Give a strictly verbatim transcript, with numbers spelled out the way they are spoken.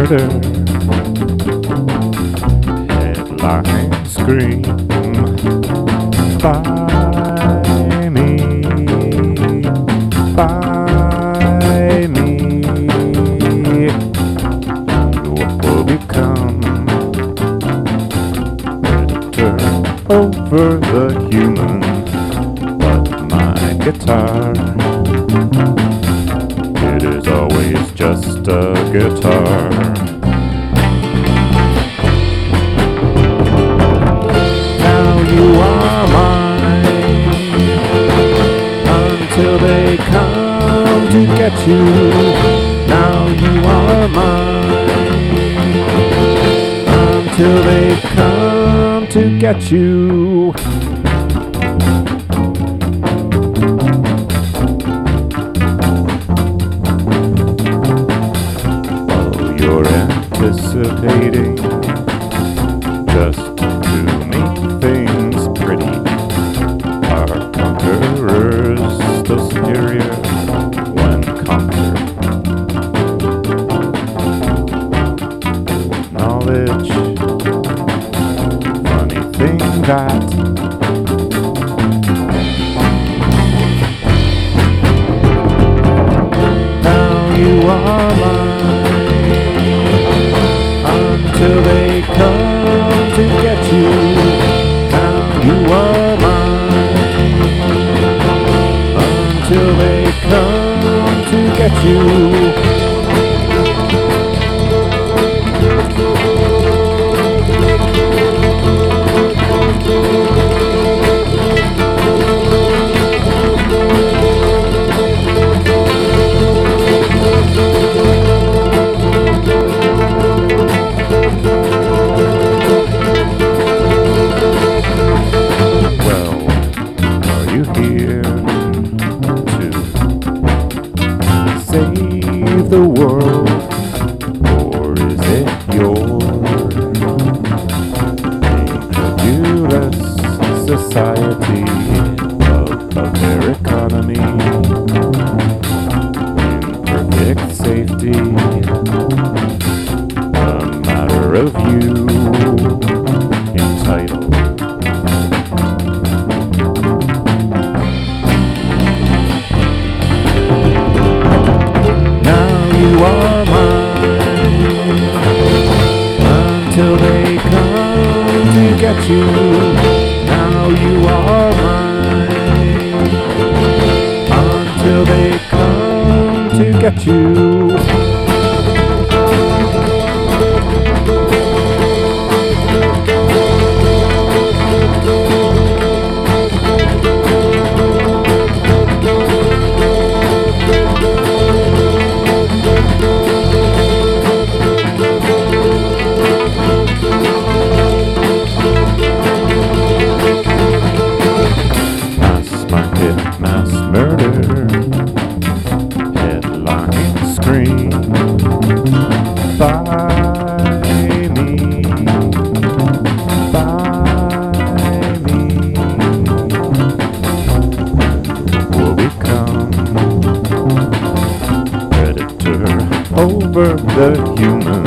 murder. Headline scream by me, by me. What will become predator over the human? But my guitar, it is always just a guitar. Now you are mine until they come to get you. Now you are mine until they come to get you. You're anticipating just to make things pretty. Our conquerors still superior when conquered. Knowledge, funny thing that now you are mine until they come to get you. Now you are mine until they come to get you. Save the world, or is it your incredulous society of, of their economy in perfect safety? A matter of you entitled. You are mine until they come to get you. Now you are mine until they come to get you. Mass murder, headline scream by me, by me. Will become predator over the human.